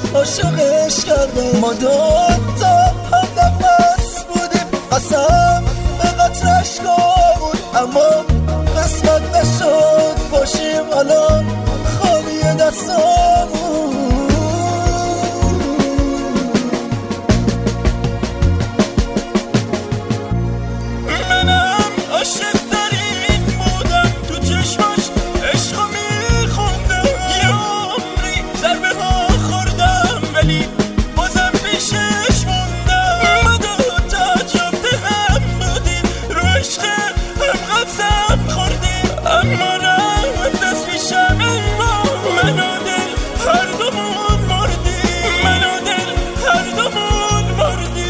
عاشقش کردم. ما دوتا هم نفس بودیم، قسم به قطرش بود، اما قسمت نشد باشیم الان خالی دستامون. منم عاشق ترین بودم، تو چشماش عشقو میخوندم. یه عمری ضربه ها خوردم ولی بازم پیشش موندم. ما دوتا جفته هم بودیم، رو عشق هم قسم خوردیم، اما رفت از پیشم اما من و دل هر دومون مردیم. من و دل هر دومون مردیم.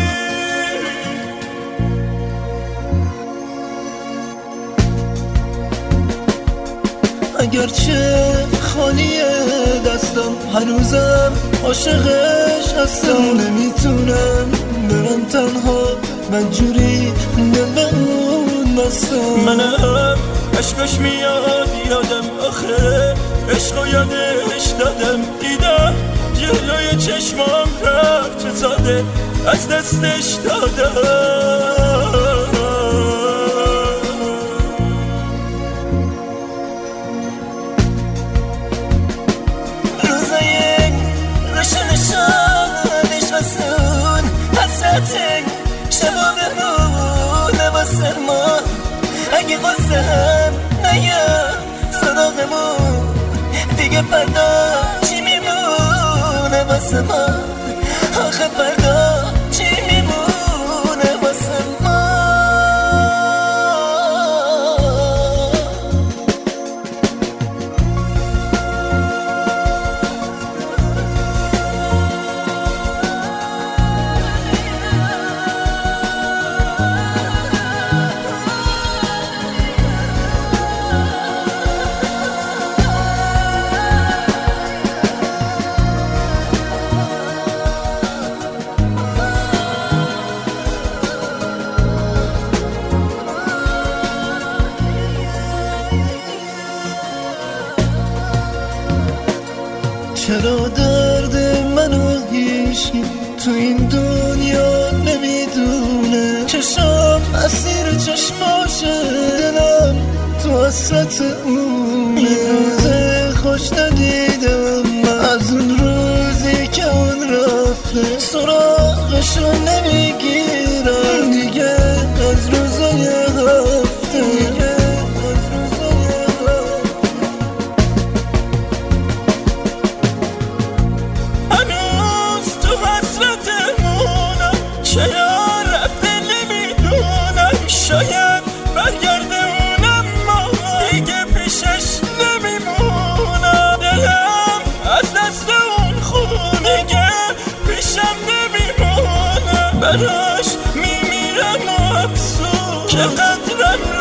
اگرچه خالیه دستم هنوزم عاشقش هستم. نمیتونم برم تنها بدجوری دل به اون بستم. منم عشقش میاد یادم، آخه عشقو یادش دادم. دیدم جلوی چشمام رفت چه ساده از دستش دادم. روشنشانش واسون حسرت شبا بمونه واسه ما. اگه واسه هم نیاد سراغمون دیگه فردا چی میمونه واسه ما؟ آخه فردا چی میمونه واسه ما؟ چرا درد منو هیچی تو این دنیا نمیدونه؟ چشام اسیر چشماشه، دلم تو حسرت اونه. این روز خوش ندیدم من از اون روزی که اون رفته، سراغشو نمیگیرم دیگه از روزای هفته. شاید رفته نمیدونم، شاید برگرده اونم، ما دیگه پیشش نمیمونم. دلم از دست اون خونه دیگه پیشم نمیمونم. براش میمیرم و افسون که قدرم